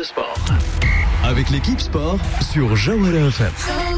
Sport. Avec l'équipe sport sur Jawhara FM.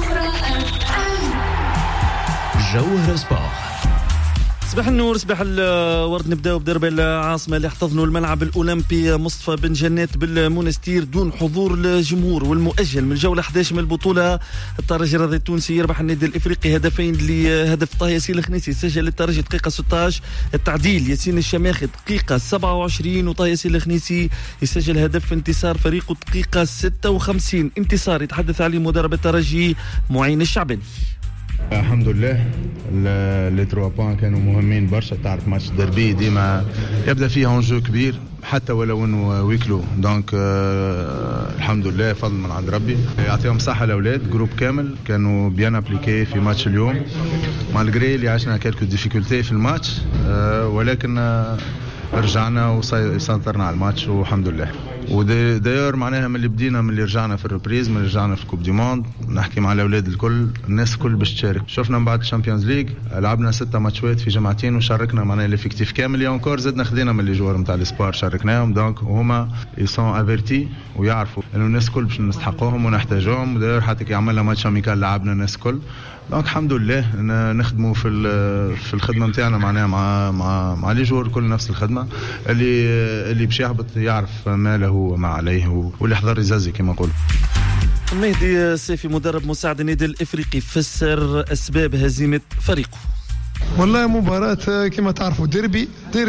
Jawhara Sport. صباح النور صباح الورد. نبداو بدرب العاصمة اللي احتضنوا الملعب الأولمبي مصطفى بن جنات بالمونستير دون حضور الجمهور، والمؤجل من الجولة 11 من البطولة. الترجي الرياضي التونسي يربح النادي الإفريقي هدفين لهدف طه ياسين الخنيسي، سجل الترجي دقيقة 16 التعديل ياسين الشماخي دقيقة 27، وطه ياسين الخنيسي يسجل هدف انتصار فريقه دقيقة 56. انتصار يتحدث عليه مدرب الترجي معين الشعباني. الحمد لله لي 3 بوان كانوا مهمين برشا. تعرف ماتش ديربي ديما يبدا فيه انجو كبير حتى ولو انه ويكلو، دونك الحمد لله فضل من عند ربي. يعطيهم صحه الاولاد، جروب كامل كانوا بيان ابليكي في ماتش اليوم مالغري اللي عشنا كالكو ديفيكولتي في الماتش، ولكن رجعنا وسيطرنا على الماتش والحمد لله. وداير معناها من اللي بدينا، من اللي رجعنا في الريبريز، من اللي رجعنا في الكوب دي موند، نحكي مع الاولاد الكل، الناس الكل باش تشارك. شفنا من بعد الشامبيونز ليج لعبنا 6 ماتشات في جمعتين وشاركنا معناها الافكتيف كامل. يا انكور زدنا خدينا من اللي جوار نتاع الاسبار شاركناهم، دونك هما يسون افيرتي ويعرفوا انه الناس الكل باش نستحقوهم ونحتاجوهم. وداير حتى كي عملنا ماتش اميكال لعبنا الناس الكل، دونك الحمد لله نخدموا في الخدمه نتاعنا معناها مع لي جوار كل نفس الخدمه. اللي باش يهبط يعرف ما له وما عليه، واللي حضر يزازي كما نقول. مهدي السيفي مدرب مساعد النادي الافريقي فسر اسباب هزيمه فريقه. والله مباراة كما تعرفوا ديربي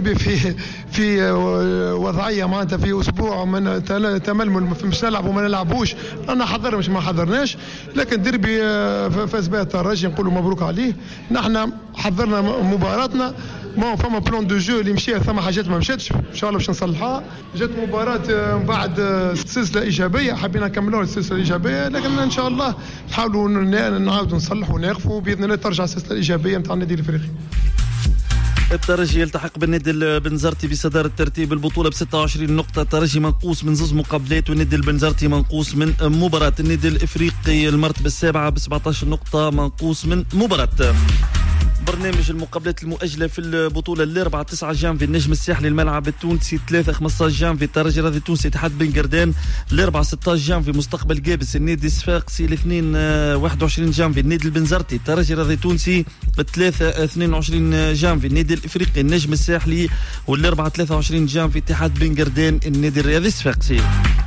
في وضعية معناتها في أسبوع من تململ، مش نلعب وما نلعبوش، أنا حضر مش ما حضرناش، لكن ديربي فاز بها الترجي نقولوا مبروك عليه. نحن حضرنا مباراتنا، ما فما بلان دو جو اللي مشي، ثم حاجات ما مشاتش ان شاء الله باش نصلحها. جات مباراه من بعد سلسله ايجابيه، حبينا نكملوا السلسله الايجابيه، لكن ان شاء الله نحاولوا نعاودوا نصلحوا ونقفوا باذن الله ترجع السلسله الايجابيه نتاع النادي الافريقي. الترجي يلتحق بالنادي البنزرتي بصدارة ترتيب البطولة ب 26 نقطة. الترجي منقوص من 2 مقابلات، والنادي البنزرتي منقوص من مباراة. النادي الافريقي المرتبة السابعة ب 17 نقطة، منقوص من مباراة. برنامج المقابلات المؤجلة في البطولة الأربعة 9 جانفي النجم الساحلي الملعب التونسي، 3 15 جانفي الترجي الرياضي التونسي اتحاد بن قردان، الأربعة 16 جانفي مستقبل جابس النادي الصفاقسي، الاثنين 21 جانفي النادي البنزرتي الترجي الرياضي التونسي، 3 22 جانفي النادي الإفريقي النجم الساحلي، والأربعة 23 جانفي اتحاد بن قردان النادي الرياضي الصفاقسي.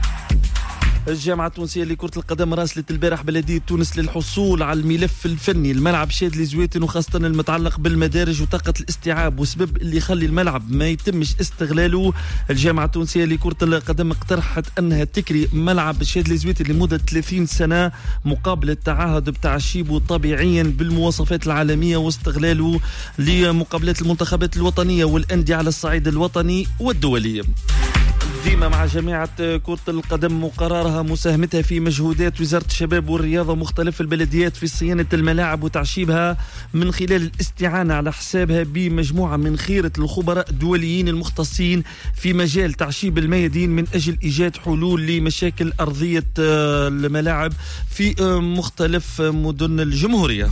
الجامعة التونسية لكرة القدم راسلت البارح بلدية تونس للحصول على الملف الفني الملعب شادلي زويتن، وخاصة المتعلق بالمدارج وطاقة الاستيعاب، وسبب اللي يخلي الملعب ما يتمش استغلاله. الجامعة التونسية لكرة القدم اقترحت أنها تكري ملعب شادلي زويتن لمدة 30 سنة مقابل التعهد بتاع شيبو طبيعيا بالمواصفات العالمية واستغلاله لمقابلات المنتخبات الوطنية والأندية على الصعيد الوطني والدولي. ديما مع جامعة كرة القدم وقرارها مساهمتها في مجهودات وزارة الشباب والرياضة ومختلف البلديات في صيانة الملاعب وتعشيبها من خلال الاستعانة على حسابها بمجموعة من خيرة الخبراء الدوليين المختصين في مجال تعشيب الميادين من أجل إيجاد حلول لمشاكل أرضية الملاعب في مختلف مدن الجمهورية.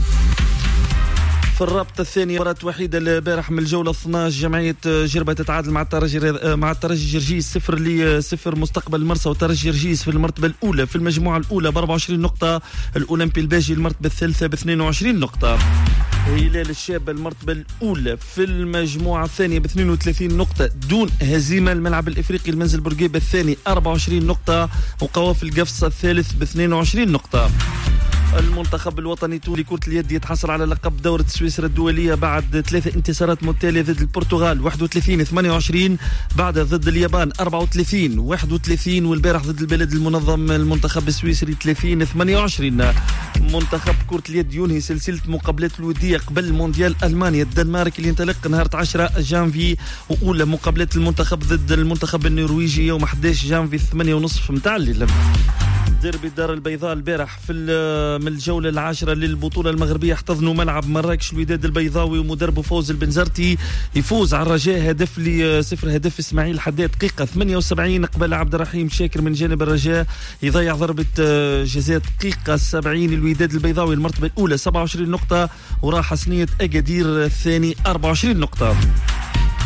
في الرابطة الثانية مباراة وحيدة البارح من الجولة 12 جمعية جربة تتعادل مع الترجي جرجيس 0-0 مستقبل المرسى والترجي جرجيس في المرتبة الأولى في المجموعة الأولى ب 24 نقطة، الأولمبي الباجي المرتبة الثالثة ب 22 نقطة، هلال الشاب المرتبة الأولى في المجموعة الثانية ب 32 نقطة دون هزيمة، الملعب الإفريقي المنزل بورقيبة الثاني 24 نقطة، وقوافل القفصة الثالث ب 22 نقطة. المنتخب الوطني لكرة اليد يتحصل على لقب دورة سويسرا الدولية بعد 3 انتصارات متتالية ضد البرتغال 31-28، بعد ضد اليابان 34-31، والبارح ضد البلد المنظم المنتخب السويسري 30-28. منتخب كرة اليد ينهي سلسلة مقابلات الودية قبل مونديال ألمانيا الدنمارك اللي ينطلق نهار 10 جانفي، وأولى مقابلات المنتخب ضد المنتخب النرويجي يوم 11 جانفي 8:30 متاع الليل. ديربي الدار البيضاء البارح في من الجولة 10 للبطولة المغربية احتضنوا ملعب مراكش الوداد البيضاوي، ومدربه فوز البنزرتي يفوز على الرجاء هدف ل0. هدف اسماعيل حداد دقيقة 78 قبل عبد الرحيم شاكر من جانب الرجاء يضيع ضربة جزاء دقيقة 70. الوداد البيضاوي المرتبة الأولى 27 نقطة، وراح حسنية أكادير الثاني 24 نقطة.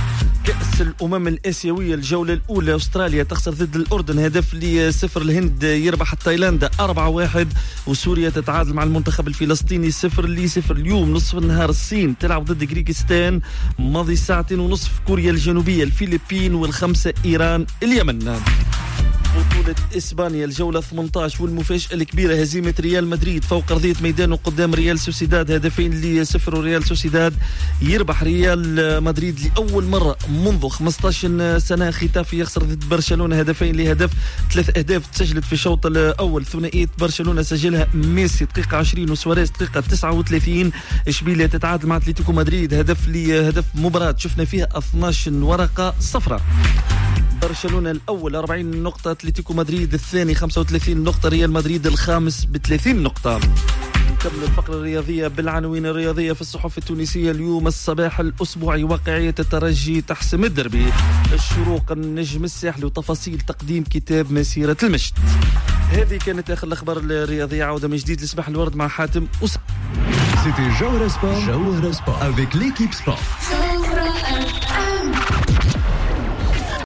كأس الأمم الآسيوية الجولة الأولى أستراليا تخسر ضد الأردن هدف ل0. الهند يربح تايلاند 4-1 وسوريا تتعادل مع المنتخب الفلسطيني 0-0. اليوم نصف النهار الصين تلعب ضد كيرغستان ماضي 2.5 ساعات كوريا الجنوبية الفلبين وال5 إيران اليمن. بطولة إسبانيا الجولة 18 والمفاجأة الكبيرة هزيمة ريال مدريد فوق أرضية ميدانه قدام ريال سوسيداد 2-0. وريال سوسيداد يربح ريال مدريد لأول مرة منذ 15 سنة. ختافي يخسر ضد برشلونة 2-0. 3 أهداف تسجلت في الشوط الأول. ثنائية برشلونة سجلها ميسي دقيقة 20 وسواريز دقيقة 39. إشبيلية تتعادل مع أتلتيكو مدريد هدف مباراة شفنا فيها 12 ورقة صفراء. برشلونة الأول 40 نقطة، أتلتيكو مدريد الثاني 35 نقطة، ريال مدريد الخامس ب30 نقطة. نكمل الفقرة الرياضية بالعناوين الرياضية في الصحف التونسية اليوم. الصباح الأسبوعي واقعية الترجي تحسم الدربي. الشروق النجم الساحلي وتفاصيل تقديم كتاب مسيرة المشت. هذه كانت آخر الأخبار الرياضية. عودة من جديد لصباح الورد مع حاتم C'était Jawhara Sport avec l'équipe sport.